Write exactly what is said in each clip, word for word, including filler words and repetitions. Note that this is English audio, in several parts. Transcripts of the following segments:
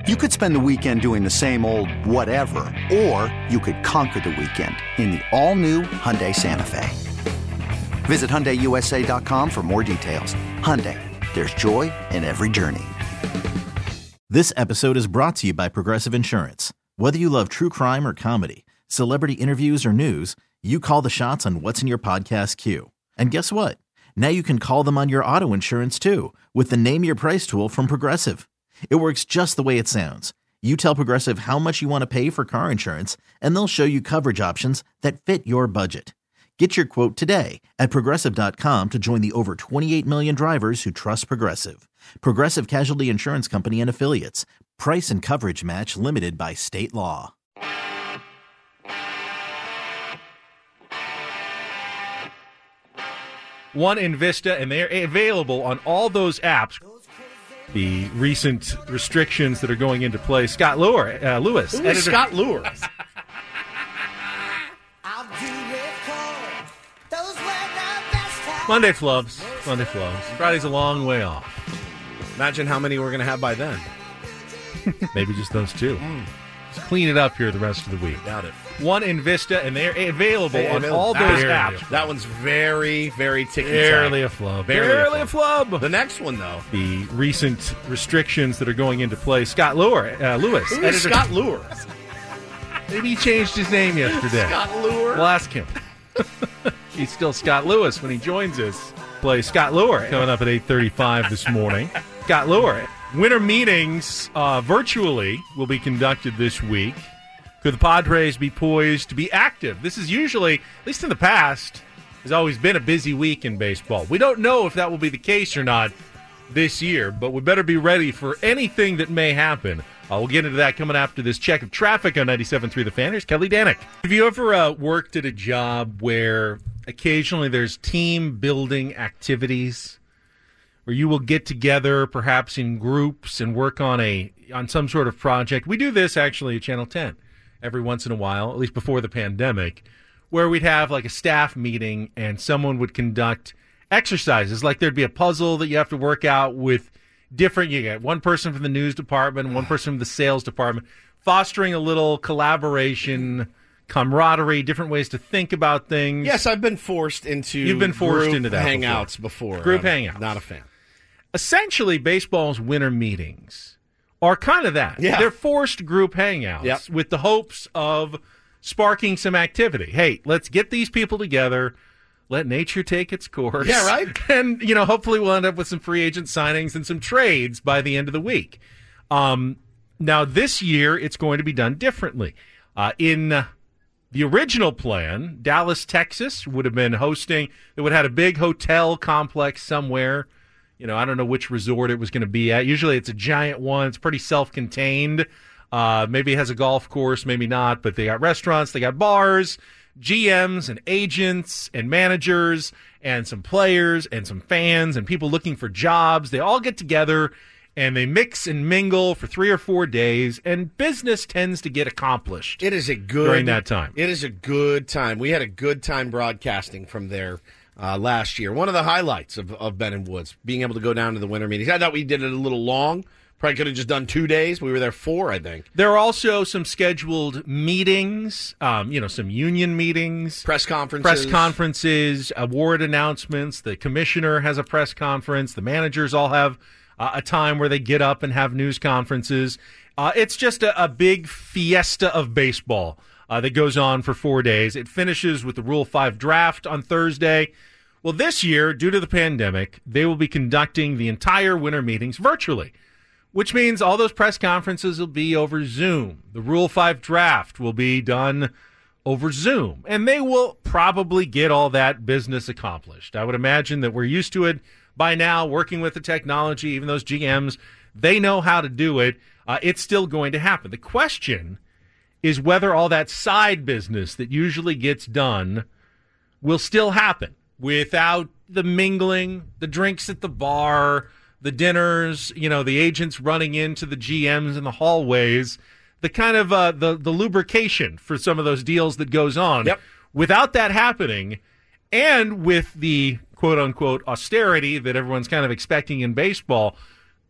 You could spend the weekend doing the same old whatever, or you could conquer the weekend in the all-new Hyundai Santa Fe. Visit Hyundai U S A dot com for more details. Hyundai, there's joy in every journey. This episode is brought to you by Progressive Insurance. Whether you love true crime or comedy, celebrity interviews or news, you call the shots on what's in your podcast queue. And guess what? Now you can call them on your auto insurance too with the Name Your Price tool from Progressive. It works just the way it sounds. You tell Progressive how much you want to pay for car insurance, and they'll show you coverage options that fit your budget. Get your quote today at Progressive dot com to join the over twenty-eight million drivers who trust Progressive. Progressive Casualty Insurance Company and Affiliates. Price and coverage match limited by state law. One in Vista, and they're available on all those apps. The recent restrictions that are going into play. Scott Lure, uh, Lewis. Who is Scott Lure? Monday flubs. Monday flubs. Friday's a long way off. Imagine how many we're going to have by then. Maybe just those two. Mm. Just clean it up here the rest of the week. Doubt it. One in Vista, and they're available hey, on available. all those that, apps. That one's very, very ticky. Barely a flub. Barely, Barely a, a flub. The next one, though. The recent restrictions that are going into play. Scott Lure, uh, Lewis. Who is Scott Lure? Maybe he changed his name yesterday. Scott Lure? We'll ask him. He's still Scott Lewis when he joins us. Play Scott Lure coming up at eight thirty-five this morning. Scott Lure. Winter meetings uh, virtually will be conducted this week. Could the Padres be poised to be active? This is usually, at least in the past, has always been a busy week in baseball. We don't know if that will be the case or not this year, but we better be ready for anything that may happen. Uh, we'll get into that coming after this check of traffic on ninety-seven point three The Fan. Here's Kelly Danick. Have you ever uh, worked at a job where occasionally there's team-building activities where you will get together perhaps in groups and work on a on some sort of project? We do this actually at Channel ten every once in a while, at least before the pandemic, where we'd have like a staff meeting and someone would conduct exercises. Like there'd be a puzzle that you have to work out with different, you get one person from the news department, one person from the sales department, fostering a little collaboration, camaraderie, different ways to think about things. Yes, I've been forced into You've been forced group into that hangouts before. before. Group I'm hangouts. Not a fan. Essentially, baseball's winter meetings are kind of that. Yeah. They're forced group hangouts yep. with the hopes of sparking some activity. Hey, let's get these people together. Let nature take its course. Yeah, right. And, you know, hopefully we'll end up with some free agent signings and some trades by the end of the week. Um, now, this year, it's going to be done differently. Uh, in uh, the original plan, Dallas, Texas would have been hosting. It would have had a big hotel complex somewhere. You know, I don't know which resort it was going to be at. Usually it's a giant one. It's pretty self-contained. Uh, maybe it has a golf course, maybe not. But they got restaurants, they got bars, G Ms and agents and managers and some players and some fans and people looking for jobs. They all get together and they mix and mingle for three or four days, and business tends to get accomplished. It is a good during that time. It is a good time. We had a good time broadcasting from there uh, last year. One of the highlights of, of Ben and Woods, being able to go down to the winter meetings. I thought we did it a little long. Probably could have just done two days. We were there four, I think. There are also some scheduled meetings, um, you know, some union meetings. Press conferences. Press conferences, award announcements. The commissioner has a press conference. The managers all have uh, a time where they get up and have news conferences. Uh, it's just a, a big fiesta of baseball uh, that goes on for four days. It finishes with the Rule five draft on Thursday. Well, this year, due to the pandemic, they will be conducting the entire winter meetings virtually, which means all those press conferences will be over Zoom. The Rule five draft will be done over Zoom, and they will probably get all that business accomplished. I would imagine that we're used to it by now, working with the technology, even those G Ms, they know how to do it. Uh, it's still going to happen. The question is whether all that side business that usually gets done will still happen without the mingling, the drinks at the bar, the dinners, you know, the agents running into the G Ms in the hallways, the kind of uh, the, the lubrication for some of those deals that goes on. Yep. Without that happening, and with the quote-unquote austerity that everyone's kind of expecting in baseball,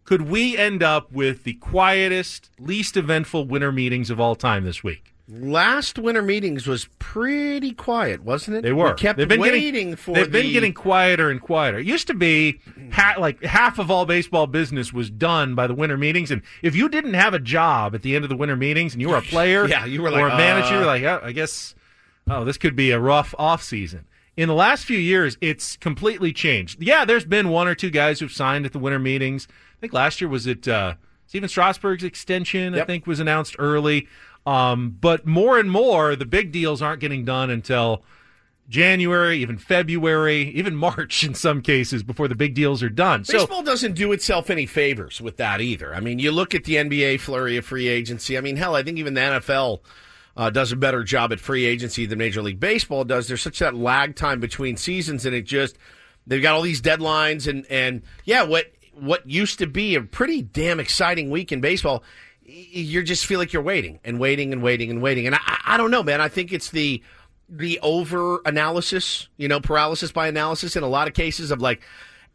could we end up with the quietest, least eventful winter meetings of all time this week? Last winter meetings was pretty quiet, wasn't it? They were. We kept they've been waiting getting, for They've the... been getting quieter and quieter. It used to be ha- like half of all baseball business was done by the winter meetings, and if you didn't have a job at the end of the winter meetings and you were a player yeah, you were like, or a manager, uh... you were like, oh, I guess, oh, this could be a rough off season. In the last few years, it's completely changed. Yeah, there's been one or two guys who've signed at the winter meetings. I think last year was it uh, Steven Strasburg's extension, yep. I think, was announced early. Um, but more and more, the big deals aren't getting done until January, even February, even March in some cases before the big deals are done. Baseball so, doesn't do itself any favors with that either. I mean, you look at the N B A flurry of free agency. I mean, hell, I think even the N F L uh, does a better job at free agency than Major League Baseball does. There's such that lag time between seasons, and it just they've got all these deadlines, and and yeah, what what used to be a pretty damn exciting week in baseball, you just feel like you're waiting and waiting and waiting and waiting. And I, I don't know, man. I think it's the the over analysis, you know, paralysis by analysis in a lot of cases of like,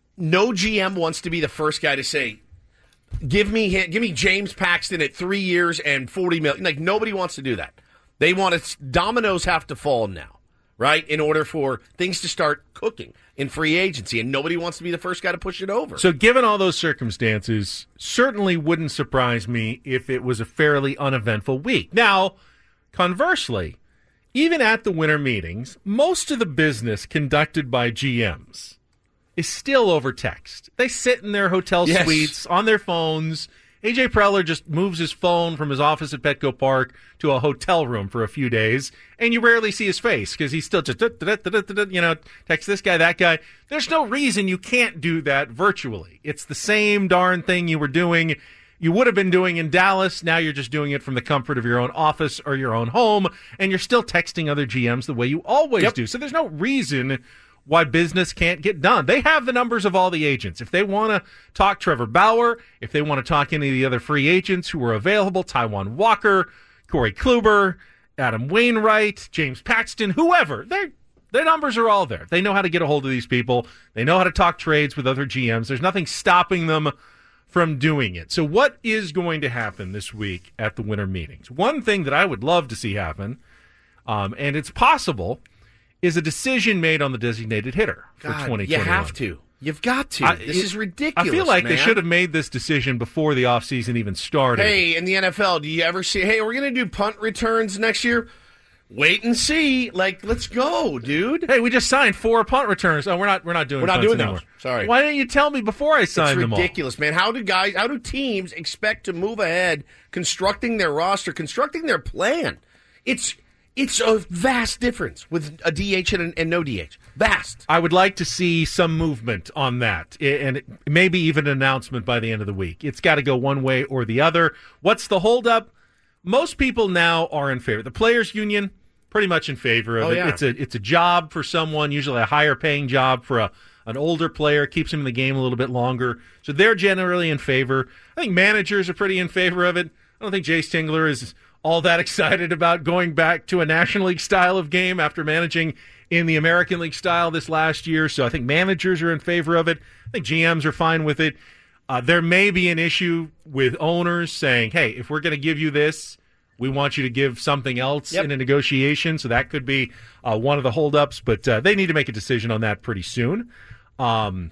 no G M wants to be the first guy to say, give me give me James Paxton at three years and forty million. Like, nobody wants to do that. They want to, dominoes have to fall now, right, in order for things to start cooking in free agency, and nobody wants to be the first guy to push it over. So given all those circumstances, certainly wouldn't surprise me if it was a fairly uneventful week. Now, conversely, even at the winter meetings, most of the business conducted by G Ms is still over text. They sit in their hotel yes. suites on their phones. A J Preller just moves his phone from his office at Petco Park to a hotel room for a few days, and you rarely see his face because he's still just, you know, text this guy, that guy. There's no reason you can't do that virtually. It's the same darn thing you were doing, you would have been doing in Dallas. Now you're just doing it from the comfort of your own office or your own home, and you're still texting other G Ms the way you always yep. do. So there's no reason why business can't get done. They have the numbers of all the agents. If they want to talk Trevor Bauer, if they want to talk any of the other free agents who are available, Taijuan Walker, Corey Kluber, Adam Wainwright, James Paxton, whoever, their their numbers are all there. They know how to get a hold of these people. They know how to talk trades with other G Ms. There's nothing stopping them from doing it. So what is going to happen this week at the winter meetings? One thing that I would love to see happen, um, and it's possible, is a decision made on the designated hitter for God, twenty twenty-one. You have to. You've got to. I, this it, is ridiculous, I feel like man. they should have made this decision before the offseason even started. Hey, in the N F L, do you ever see, hey, we're going to do punt returns next year? Wait and see. Like, let's go, dude. Hey, we just signed four punt returns. Oh, we're not we're not doing We're not punts doing anymore. those. Sorry. Why didn't you tell me before I signed them all? It's ridiculous, man. How do guys, how do teams expect to move ahead constructing their roster, constructing their plan? It's It's a vast difference with a D H and, and no D H. Vast. I would like to see some movement on that, and maybe even an announcement by the end of the week. It's got to go one way or the other. What's the holdup? Most people now are in favor. The players' union, pretty much in favor of oh, it. Yeah. It's a it's a job for someone, usually a higher paying job for a an older player, keeps him in the game a little bit longer. So they're generally in favor. I think managers are pretty in favor of it. I don't think Jay Stingler is all that excited about going back to a National League style of game after managing in the American League style this last year. So I think managers are in favor of it. I think G Ms are fine with it. Uh, there may be an issue with owners saying, hey, if we're going to give you this, we want you to give something else yep. in a negotiation. So that could be uh, one of the holdups, but uh, they need to make a decision on that pretty soon. Um,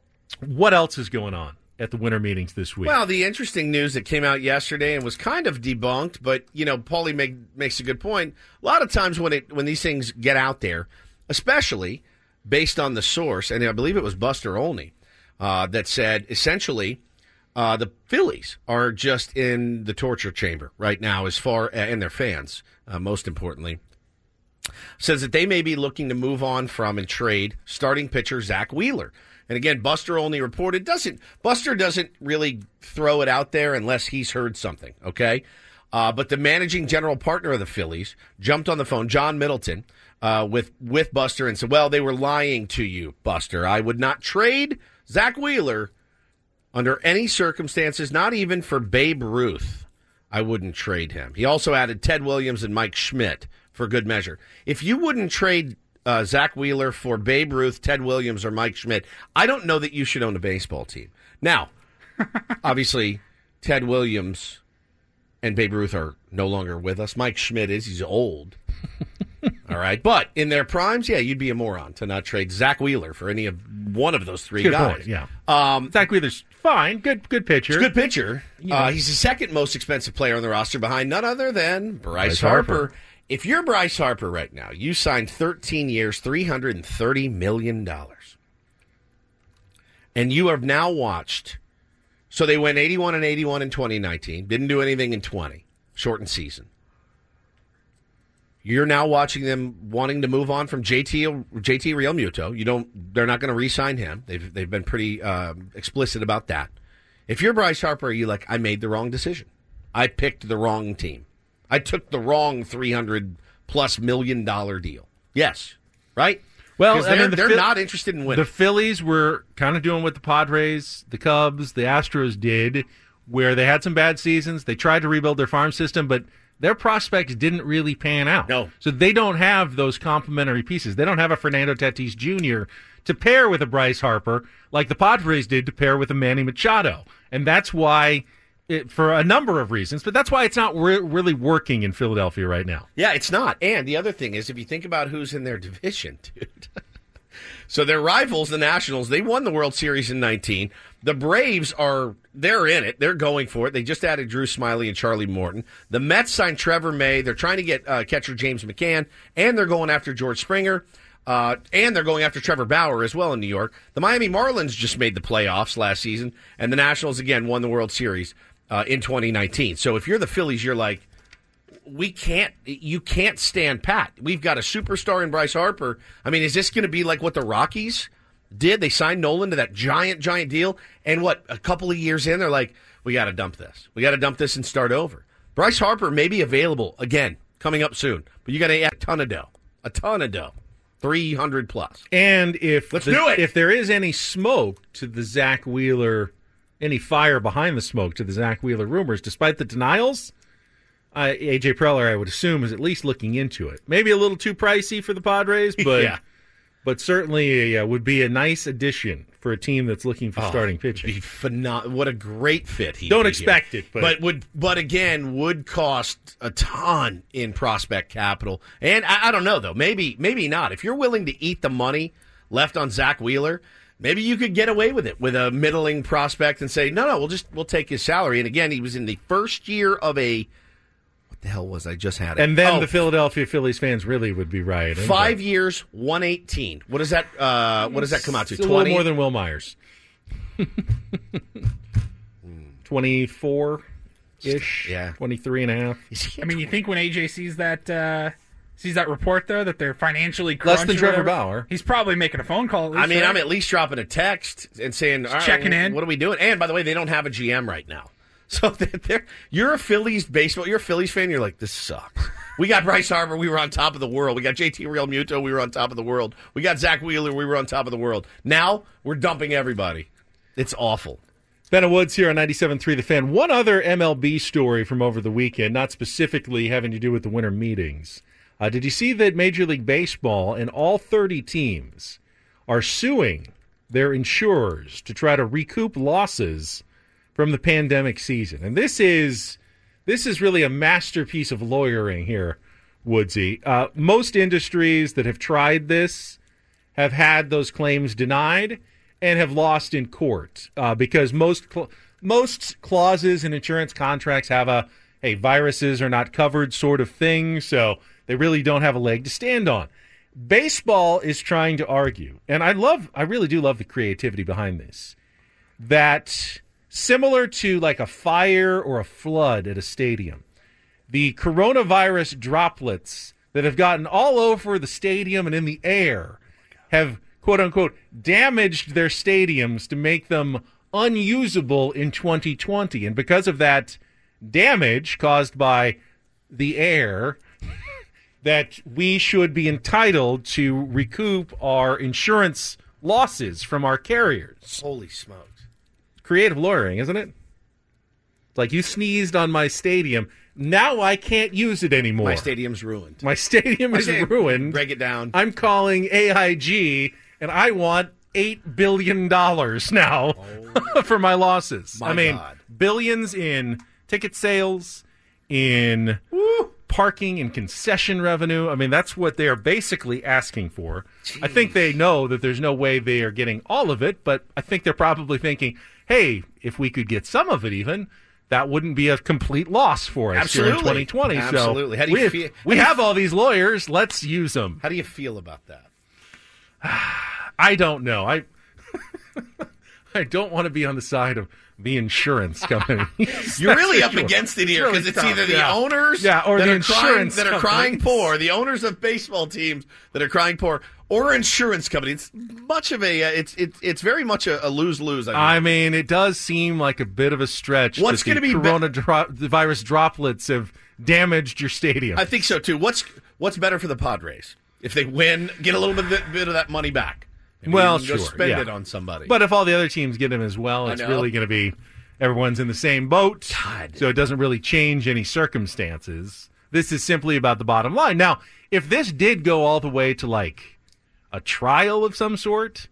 what else is going on at the winter meetings this week? Well, the interesting news that came out yesterday and was kind of debunked, but, you know, Paulie make, makes a good point. A lot of times when it when these things get out there, especially based on the source, and I believe it was Buster Olney, uh, that said, essentially, uh, the Phillies are just in the torture chamber right now, as far, and their fans, uh, most importantly, says that they may be looking to move on from and trade starting pitcher Zach Wheeler. And again, Buster Olney reported, doesn't Buster doesn't really throw it out there unless he's heard something, okay? Uh, but the managing general partner of the Phillies jumped on the phone, John Middleton, uh, with, with Buster and said, well, they were lying to you, Buster. I would not trade Zach Wheeler under any circumstances, not even for Babe Ruth. I wouldn't trade him. He also added Ted Williams and Mike Schmidt for good measure. If you wouldn't trade Uh, Zach Wheeler for Babe Ruth, Ted Williams, or Mike Schmidt, I don't know that you should own a baseball team. Now, Obviously, Ted Williams and Babe Ruth are no longer with us. Mike Schmidt is. He's old. All right. But in their primes, yeah, you'd be a moron to not trade Zach Wheeler for any of one of those three good guys. Point, yeah. Um, Zach Wheeler's fine. Good good pitcher. He's a good pitcher. Yeah. Uh, he's the second most expensive player on the roster behind none other than Bryce, Bryce Harper. Harper. If you're Bryce Harper right now, you signed thirteen years, three hundred thirty million dollars. And you have now watched. So they went eighty-one and eighty-one in twenty nineteen. Didn't do anything in twenty. Shortened season. You're now watching them wanting to move on from J T J T Realmuto. You don't. They're not going to re-sign him. They've they've been pretty uh, explicit about that. If you're Bryce Harper, are you like, I made the wrong decision. I picked the wrong team. I took the wrong three hundred plus million dollar deal. Yes, right. Well, they're, I mean, the they're Phil- not interested in winning. The Phillies were kind of doing what the Padres, the Cubs, the Astros did, where they had some bad seasons. They tried to rebuild their farm system, but their prospects didn't really pan out. No. So they don't have those complementary pieces. They don't have a Fernando Tatis Junior to pair with a Bryce Harper like the Padres did to pair with a Manny Machado. And that's why, it, for a number of reasons, but that's why it's not re- really working in Philadelphia right now. Yeah, it's not. And the other thing is, if you think about who's in their division, dude. So their rivals, the Nationals, they won the World Series in nineteen. The Braves are, they're in it. They're going for it. They just added Drew Smyly and Charlie Morton. The Mets signed Trevor May. They're trying to get uh, catcher James McCann, and they're going after George Springer, uh, and they're going after Trevor Bauer as well in New York. The Miami Marlins just made the playoffs last season, and the Nationals, again, won the World Series uh, in twenty nineteen. So if you're the Phillies, you're like, we can't, you can't stand pat. We've got a superstar in Bryce Harper. I mean, is this going to be like what the Rockies did? They signed Nolan to that giant, giant deal. And what, a couple of years in, they're like, we got to dump this. We got to dump this and start over. Bryce Harper may be available again, coming up soon. But you got to add a ton of dough. A ton of dough. three hundred plus. And if, Let's the, do it. if there is any smoke to the Zach Wheeler, any fire behind the smoke to the Zach Wheeler rumors, despite the denials, Uh, A J Preller, I would assume, is at least looking into it. Maybe a little too pricey for the Padres, but yeah. but certainly a, uh, would be a nice addition for a team that's looking for Oh, starting pitching. Be phenom- what a great fit he Don't expect it, but, but would but again would cost a ton in prospect capital. And I, I don't know though, maybe maybe not. If you're willing to eat the money left on Zach Wheeler, maybe you could get away with it with a middling prospect and say, no, no, we'll just we'll take his salary. And again, he was in the first year of a. What the hell was I just had it? and then oh, the Philadelphia Phillies fans really would be rioting. five years, one eighteen. What does that? Uh, what does that come out to? It's a little more than Will Myers. twenty-four ish. Yeah. twenty-three and a half. I mean, you think when A J sees that uh, sees that report though that they're financially Less crunched than or Trevor whatever, Bauer. he's probably making a phone call. At least, I mean, right? I'm at least dropping a text and saying, all right, checking in. What are we doing? And by the way, they don't have a G M right now. So they're, you're a Phillies baseball, you're a Phillies fan, you're like, this sucks. We got Bryce Harper, we were on top of the world. We got J T Realmuto, we were on top of the world. We got Zach Wheeler, we were on top of the world. Now we're dumping everybody. It's awful. Ben Woods here on ninety-seven point three The Fan. One other M L B story from over the weekend, not specifically having to do with the winter meetings. Uh, did you see that Major League Baseball and all thirty teams are suing their insurers to try to recoup losses from the pandemic season? And this is this is really a masterpiece of lawyering here, Woodsy. Uh, most industries that have tried this have had those claims denied and have lost in court uh, because most cl- most clauses in insurance contracts have a, hey, viruses are not covered sort of thing, so they really don't have a leg to stand on. Baseball is trying to argue, and I love, I really do love the creativity behind this, that similar to like a fire or a flood at a stadium, the coronavirus droplets that have gotten all over the stadium and in the air have, quote unquote, damaged their stadiums to make them unusable in twenty twenty. And because of that damage caused by the air, that we should be entitled to recoup our insurance losses from our carriers. Holy smokes. Creative lawyering, isn't it? It's like, you sneezed on my stadium. Now I can't use it anymore. My stadium's ruined. My stadium My is stadium- ruined. Break it down. I'm calling A I G, and I want eight billion dollars now oh. for my losses. My I mean, God. billions in ticket sales, in Woo. parking and concession revenue. I mean, that's what they are basically asking for. Jeez. I think they know that there's no way they are getting all of it, but I think they're probably thinking, hey, if we could get some of it even, that wouldn't be a complete loss for us Absolutely. here in twenty twenty. Absolutely. So How do you we, feel? we How do have you, all these lawyers. Let's use them. How do you feel about that? I don't know. I I don't want to be on the side of the insurance company. You're really up sure. against it here because really it's tough. either the yeah. owners yeah, or that, the are insurance crying, that are companies. crying poor, the owners of baseball teams that are crying poor, or insurance companies. It's much of a, uh, it's it's it's very much a, a lose-lose. I mean. I mean, it does seem like a bit of a stretch. What's going to be coronavirus droplets have damaged your stadium? I think so too. What's what's better for the Padres if they win, get a little bit, bit of that money back? Maybe well, sure, sure, spend yeah. it on somebody. But if all the other teams get him as well, it's really going to be everyone's in the same boat. God. So it doesn't really change any circumstances. This is simply about the bottom line. Now, if this did go all the way to like a trial of some sort,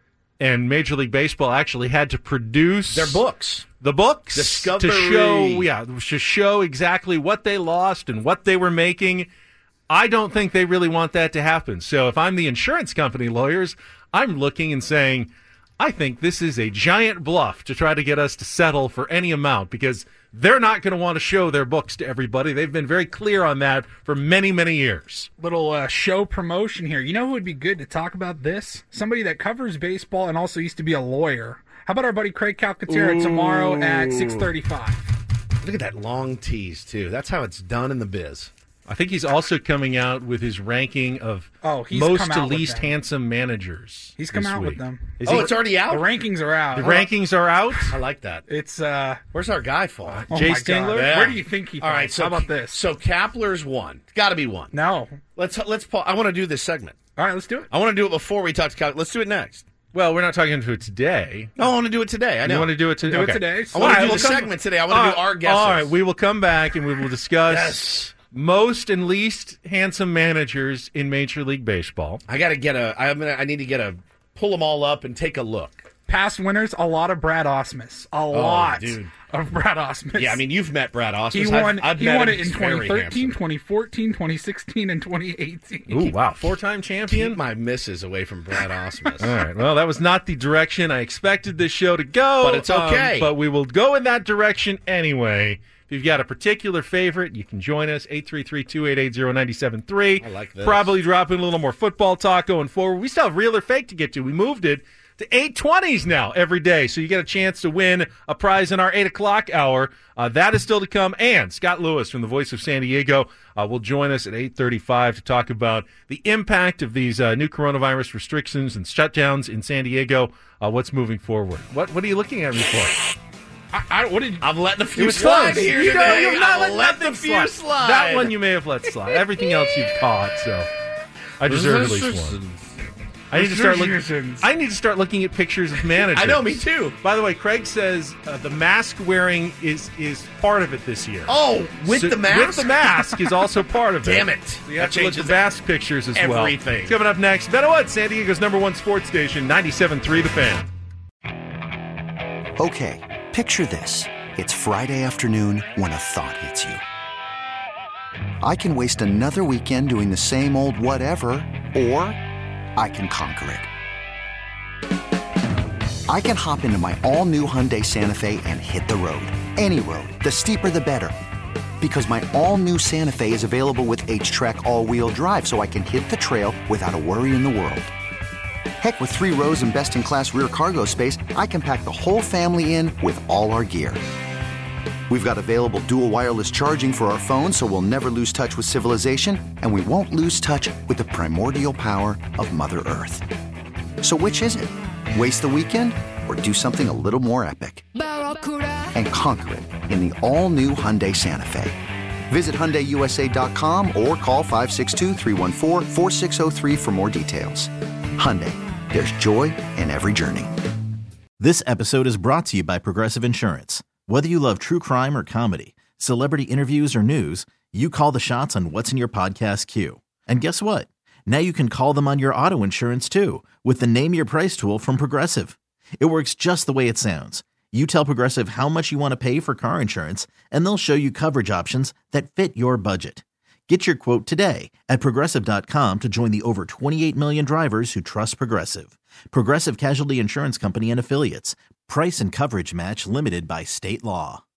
and Major League Baseball actually had to produce their books, the books Discovery. to show, yeah, to show exactly what they lost and what they were making. I don't think they really want that to happen. So if I'm the insurance company lawyers, I'm looking and saying, I think this is a giant bluff to try to get us to settle for any amount because they're not going to want to show their books to everybody. They've been very clear on that for many, many years. Little uh, show promotion here. You know who would be good to talk about this? Somebody that covers baseball and also used to be a lawyer. How about our buddy Craig Calcaterra tomorrow at six thirty-five? Look at that long tease, too. That's how it's done in the biz. I think he's also coming out with his ranking of oh, he's most come to out with least them. handsome managers. He's come this out week. with them. Is oh, he, it's already out? The rankings are out. The rankings are out? I like that. It's, uh... Where's our guy fall? Oh Jay my Stingler? God. Yeah. Where do you think he falls? All right, so, how about this? So Kapler's one. Got to be one. No. Let's, let's, I want to do this segment. All right, let's do it. I want to do it before we talk to Kapler. Let's do it next. Well, we're not talking to it today. No, I want to do it today. I know. You want to do it today? Do okay. it today. I want to All do right, the we'll segment come, today. I want to all do our right, guesses. All right, we will come back and we will discuss Yes. most and least handsome managers in Major League Baseball. I got to get a. I'm gonna. I need to get a. Pull them all up and take a look. Past winners, a lot of Brad Osmus. A lot dude. of Brad Osmus. Yeah, I mean, you've met Brad Osmus. he won, I've, I've he met won him. it in He's very twenty thirteen, handsome. twenty fourteen, twenty sixteen, and twenty eighteen. Ooh, wow. Four-time champion? Keep my misses away from Brad Osmus. All right. Well, that was not the direction I expected this show to go. But it's okay. Um, but we will go in that direction anyway. If you've got a particular favorite, you can join us, eight three three, two eight eight, zero nine seven three. I like this. Probably drop in a little more football talk going forward. We still have real or fake to get to. We moved it to eight twenties now every day, so you get a chance to win a prize in our eight o'clock hour. Uh, that is still to come. And Scott Lewis from the Voice of San Diego uh, will join us at eight thirty-five to talk about the impact of these uh, new coronavirus restrictions and shutdowns in San Diego. Uh, what's moving forward? What What are you looking at me for? I, I, what did, I'm letting a It few was slide close. here You know, today. you've not I'll let let nothing the few slide. That one you may have let slide. Everything else you've caught, so I deserve at least one. I need to start looking. Restrictions. I need to start looking at pictures of managers. I know, me too. By the way, Craig says uh, the mask wearing is is part of it this year. Oh, with So- the mask? With the mask is also part of it. Damn it. So you have That to look at changes the mask pictures as well. everything. Coming up next, Better What? San Diego's number one sports station, ninety-seven point three The Fan. Okay, picture this. It's Friday afternoon when a thought hits you. I can waste another weekend doing the same old whatever, or I can conquer it. I can hop into my all-new Hyundai Santa Fe and hit the road. Any road. The steeper, the better. Because my all-new Santa Fe is available with H-Track all-wheel drive, so I can hit the trail without a worry in the world. Heck, with three rows and best-in-class rear cargo space, I can pack the whole family in with all our gear. We've got available dual wireless charging for our phones, so we'll never lose touch with civilization, and we won't lose touch with the primordial power of Mother Earth. So which is it? Waste the weekend or do something a little more epic? And conquer it in the all-new Hyundai Santa Fe. Visit Hyundai U S A dot com or call five six two, three one four, four six zero three for more details. Hyundai, there's joy in every journey. This episode is brought to you by Progressive Insurance. Whether you love true crime or comedy, celebrity interviews or news, you call the shots on what's in your podcast queue. And guess what? Now you can call them on your auto insurance too with the Name Your Price tool from Progressive. It works just the way it sounds. You tell Progressive how much you want to pay for car insurance, and they'll show you coverage options that fit your budget. Get your quote today at Progressive dot com to join the over twenty-eight million drivers who trust Progressive. Progressive Casualty Insurance Company and Affiliates. Price and coverage match limited by state law.